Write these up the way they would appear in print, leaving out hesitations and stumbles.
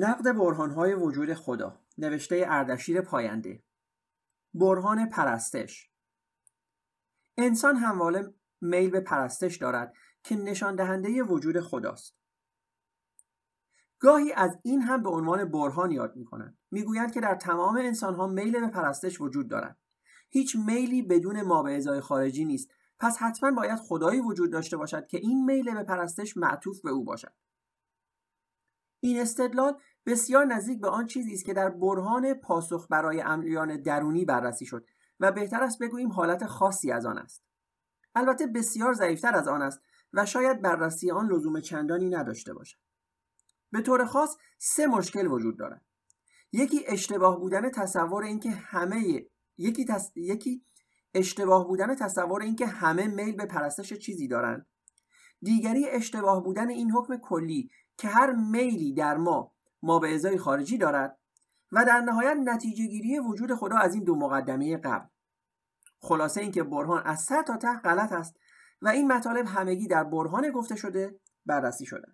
نقد برهان‌های وجود خدا، نوشته اردشیر پاینده. برهان پرستش. انسان همواره میل به پرستش دارد که نشان دهنده وجود خداست. گاهی از این هم به عنوان برهان یاد می‌کنند. میگویند که در تمام انسان‌ها میل به پرستش وجود دارد. هیچ میلی بدون مابعضای خارجی نیست. پس حتما باید خدایی وجود داشته باشد که این میل به پرستش معطوف به او باشد. این استدلال بسیار نزدیک به آن چیزی است که در برهان پاسخ برای امیال درونی بررسی شد و بهتر است بگوییم حالت خاصی از آن است. البته بسیار ضعیف‌تر از آن است و شاید بررسی آن لزوم چندانی نداشته باشد. به طور خاص 3 مشکل وجود دارد. یکی اشتباه بودن تصور اینکه همه میل به پرستش چیزی دارند. دیگری اشتباه بودن این حکم کلی که هر میلی در ما به ازای خارجی دارد و در نهایت نتیجه گیری وجود خدا از این 2 مقدمه قبل. خلاصه اینکه برهان از سر تا ته غلط است و این مطالب همگی در برهان گفته شده بررسی شدند.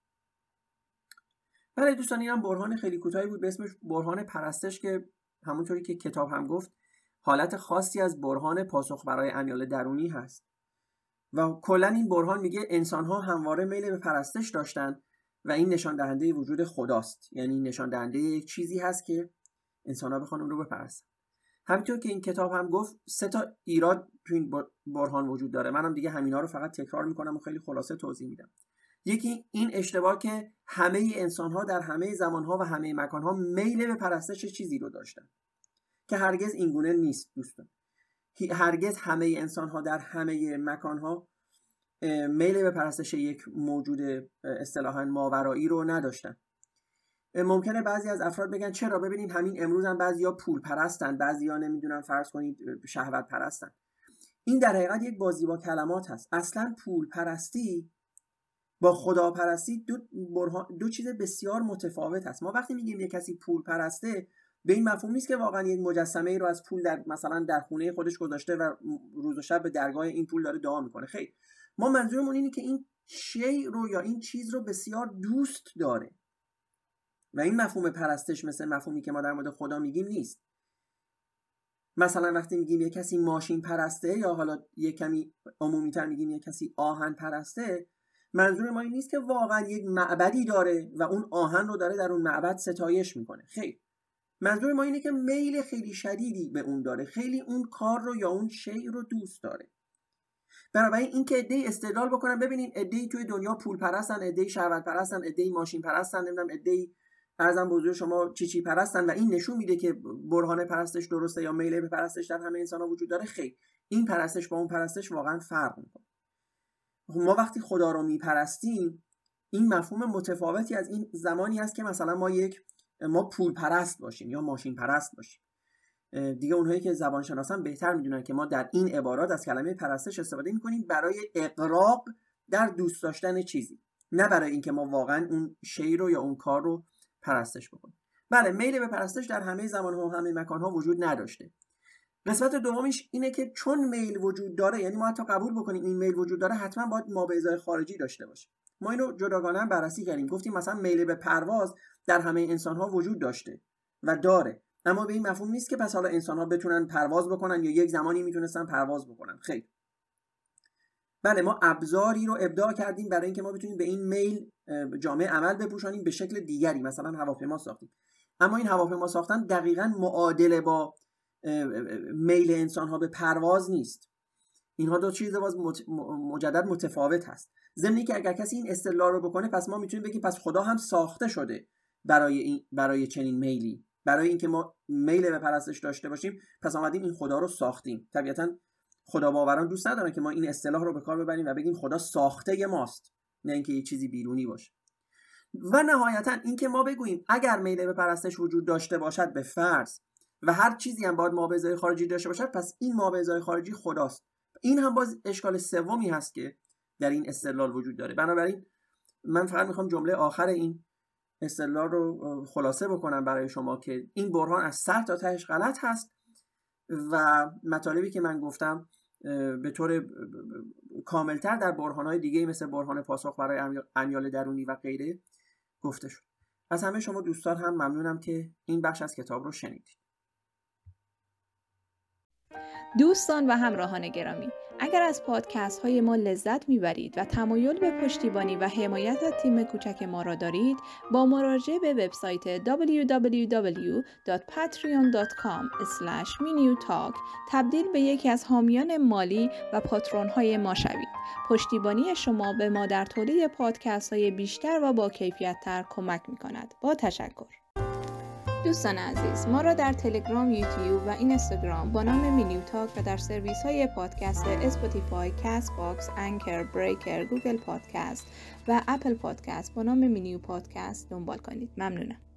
برای دوستان اینم برهان خیلی کوتاهی بود به اسم برهان پرستش که همونطوری که کتاب هم گفت حالت خاصی از برهان پاسخ برای امیال درونی هست و کلا این برهان میگه انسان‌ها همواره میل به پرستش داشتن و این نشان دهنده وجود خداست. یعنی نشان دهنده یک چیزی هست که انسان‌ها بخوان اون رو بپرستن. همینطور که این کتاب هم گفت 3 تا ایراد تو این برهان وجود داره. منم دیگه همینا رو فقط تکرار میکنم و خیلی خلاصه توضیح میدم. یکی این اشتباه که همه انسان‌ها در همه زمان‌ها و همه مکان‌ها میل به پرستش چیزی رو داشتن که هرگز این گونه نیست دوستان. هرگز همه انسان‌ها در همه مکان‌ها میل به پرستش یک موجود اصطلاحاً ماورایی رو نداشتن. ممکنه بعضی از افراد بگن چرا؟ ببینید همین امروز هم بعضیا پول پرستن، بعضیا نمیدونن فرض کنید شهوت پرستن. این در حقیقت یک بازی با کلمات هست. اصلاً پول پرستی با خدا پرستی دو چیز بسیار متفاوت هست. ما وقتی میگیم یک کسی پول پرسته به این مفهوم نیست که واقعا یک مجسمه ای رو از پول مثلا در خونه خودش گذاشته و روز و شب به درگاه این پول داره دعا میکنه. خیر، ما منظورمون اینه که این شی رو یا این چیز رو بسیار دوست داره و این مفهوم پرستش مثل مفهومی که ما در مورد خدا میگیم نیست. مثلا وقتی میگیم یک کسی ماشین پرسته یا حالا یک کمی عمومی‌تر میگیم یک کسی آهن پرسته، منظور ما این نیست که واقعا یک معبدی داره و اون آهن رو داره در اون معبد ستایش میکنه. خیر، منظور ما اینه که میل خیلی شدیدی به اون داره، خیلی اون کار رو یا اون شی رو دوست داره. بنابراین این که عده‌ای استدلال بکنن ببینین عده‌ای توی دنیا پول پرستن، عده‌ای شهوت پرستن، عده‌ای ماشین پرستن، نمیدونم عده‌ای ارزم به حضور شما چی پرستن و این نشون میده که برهان پرستش درسته یا میل به پرستش در همه انسان‌ها وجود داره. خیر، این پرستش با اون پرستش واقعا فرق میکنه. ما وقتی خدا رو میپرستیم این مفهوم متفاوتی از این زمانی است که مثلا ما پول پرست باشیم یا ماشین پرست باشیم. دیگه اونهایی که زبان شناسن بهتر میدونن که ما در این عبارات از کلمه پرستش استفاده میکنیم برای اغراق در دوست داشتن چیزی، نه برای اینکه ما واقعا اون شی رو یا اون کار رو پرستش بکنیم. بله، میل به پرستش در همه زمان‌ها و همه مکان‌ها وجود نداشته. قسمت دومیش اینه که چون میل وجود داره، یعنی ما حتی قبول بکنیم این میل وجود داره، حتما باید مابعضای خارجی داشته باشه. ما اینو جداگانه بررسی کردیم، گفتیم مثلا میل به پرواز در همه انسان‌ها وجود داشته و داره، اما به این مفهوم نیست که پس حالا انسان‌ها بتونن پرواز بکنن یا یک زمانی میتونستن پرواز بکنن. خیر، بله، ما ابزاری رو ابداع کردیم برای اینکه ما بتونیم به این میل جامعه عمل بپوشانیم به شکل دیگری، مثلا هواپیما ساختیم. اما این هواپیما ساختن دقیقاً معادله با میل انسان‌ها به پرواز نیست. اینها دو چیز باز مجدد متفاوت هست. ضمنی که اگر کسی این استدلال رو بکنه پس ما میتونیم بگیم پس خدا هم ساخته شده برای چنین میلی، برای اینکه ما میل به پرستش داشته باشیم پس آمدیم این خدا رو ساختیم. طبیعتاً خدا باوران دوست ندارن که ما این اصطلاح رو به کار ببریم و بگیم خدا ساخته ماست، نه اینکه یه چیزی بیرونی باشه. و نهایتاً اینکه ما بگوییم اگر میل به پرستش وجود داشته باشد به فرض و هر چیزی هم باید مابعضای خارجی داشته باشد، پس این مابعضای خارجی خداست. این هم باز اشکال سومی هست که در این استدلال وجود داره. بنابراین من فقط میخوام جمله آخر این استدلال رو خلاصه بکنم برای شما که این برهان از سر تا تهش غلط هست و مطالبی که من گفتم به طور کاملتر در برهان‌های دیگه مثل برهان پاسخ برای امیال درونی و غیره گفته شد. از همه شما دوستان هم ممنونم که این بخش از کتاب رو شنیدید. دوستان و همراهان گرامی، اگر از پادکست های ما لذت میبرید و تمایل به پشتیبانی و حمایت از تیم کوچک ما را دارید، با مراجعه به وبسایت www.patreon.com/minutalk تبدیل به یکی از حامیان مالی و پاترون های ما شوید. پشتیبانی شما به ما در تولید پادکست های بیشتر و با کیفیت تر کمک می کند. با تشکر. دوستان عزیز، ما را در تلگرام، یوتیوب و اینستاگرام با نام مینیو تاک و در سرویس های پادکست اسپاتیفای، کست باکس، انکر، بریکر، گوگل پادکست و اپل پادکست با نام مینیو پادکست دنبال کنید. ممنونم.